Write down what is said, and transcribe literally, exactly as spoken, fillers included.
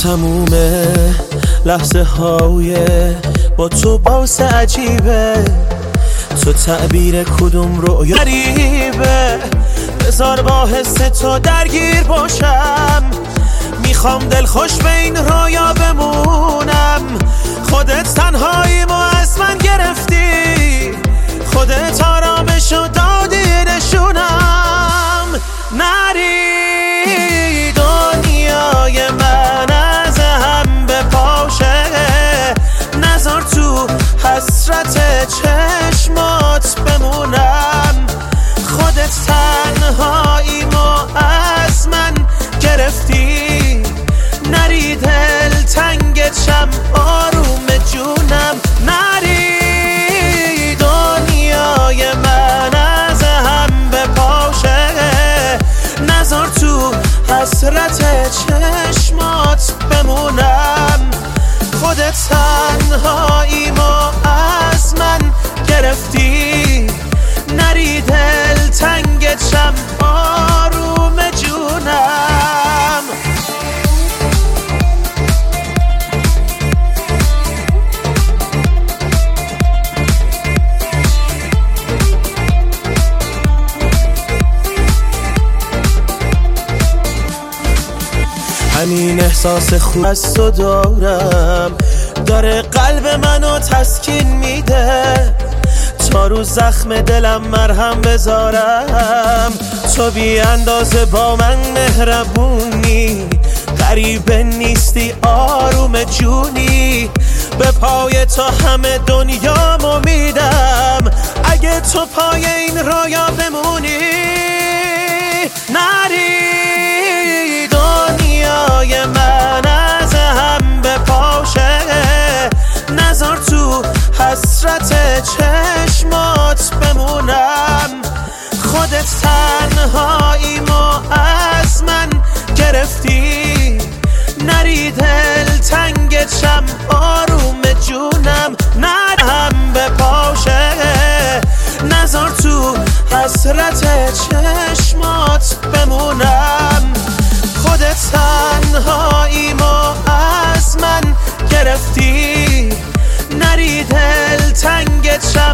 تمومه لحظه های با تو باسه عجیبه، تو تعبیر کدوم رویا غریبه. بذار با حس تو درگیر باشم، میخوام دل خوش به این رویا بمونم. خودت تنهاییمو از من گرفتی، خودت آرامشو دادی نشونم. نری دنیای من از هم بپاشه، نذار تو حسرت چشمات بمونم. خودت تنهاییمو از من گرفتی، نری دل تنگت شم آروم جونم. نری دنیای من از هم بپاشه، نذار تو حسرت چشمات بمونم. خودت تنهاییمو از من گرفتی، نری دل تنگت شم آروم جونم. همین احساس خوب از تو دارم، داره قلب منو تسکین میده. تا رو زخم دلم مرهم بذارم، تو بی اندازه با من مهربونی. غریبه نیستی آروم جونی، به پای تو همه دنیامو میدم. اگه تو پای این رویا بمونی، نری دنیای من از هم بپاشه، نذار تو حسرت چشمات بمونم. خودت تنهاییمو از من گرفتی، نری دل تنگت شم آروم جونم. نرم بپاشه، نذار تو حسرت چشمات بمونم. خودت تنهاییمو از من گرفتی، نری دل تنگت شم